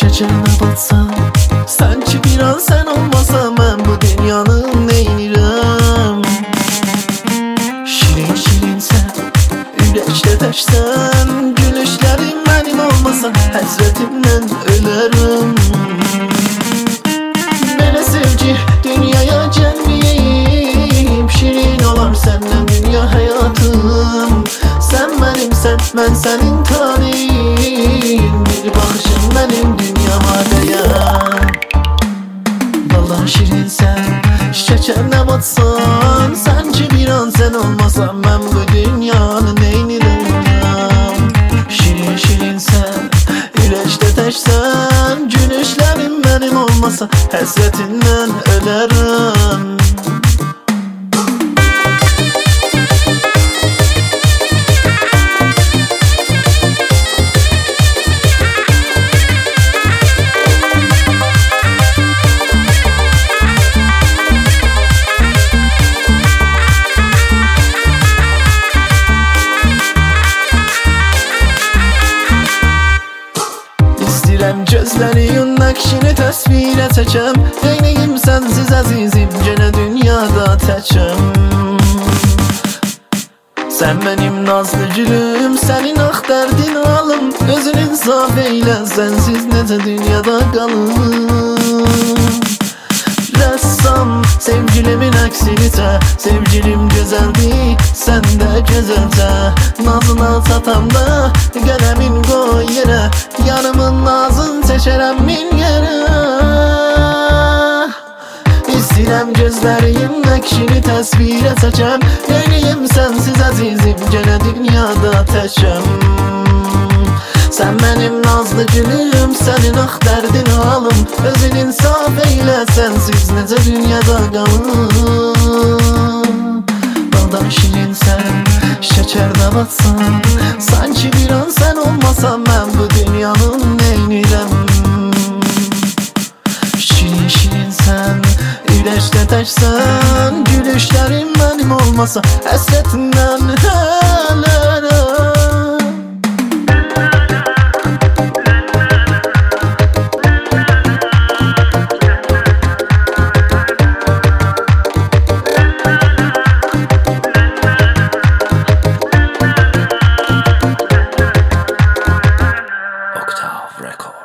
şekerine batsam, sanki bir an sen olmasan ben bu dünyanın neyirəm? Şirin şirin sen, ürəkdə təksən, gülüşlərin mənim olmasa həsrətimdən ölərəm. Belə sevgi dünyaya gəlməyim, şirin olar səndən dünya həyatım. Sən mənimsən, mən sənin talihim, bir baxışın mənim dünyama dəyər. Baldan şirin sən, şəkərlə batsan, sanki bir an sən olmasan mən bu dünyanı neynirəm? Şirin şirin sən, ürəkdə təksən, gülüşlərin mənim olmasa həsrətindən ölərəm. Gözlərin nəqşini təsvirə çəkəm, neyniyim sənsiz əzizim, yenə dünyada təkəm. Sən mənim nazlı gülüm, sənin ax dərdin alım, özün insaf eylə, sənsiz necə dünyada qalım. Rəssam, sevgilimin əksini çək, sevgilim gözəldir, sən də gözəlcə. Nazına çatamda, qələmin qoy yerə, yanımın nazın çəkərəm min yerə. İstəyirəm gözlərin əksini təsvirə çəkəm, neyniyim sənsiz əzizim, yenə dünyada təkəm. Sən mənim nazlı gülüm, sənin ax dərdin alım, özün insaf eylə, sənsiz necə dünyada qalım. Baldan şirin sən, şəkərdə batsan, sanki bir an sən olmasan mən bu dünyanın neynirəm? Şirin şirin sən, ürəkdə təksən, gülüşlərin mənim olmasa həsrətindən ölərəm. Octave Record.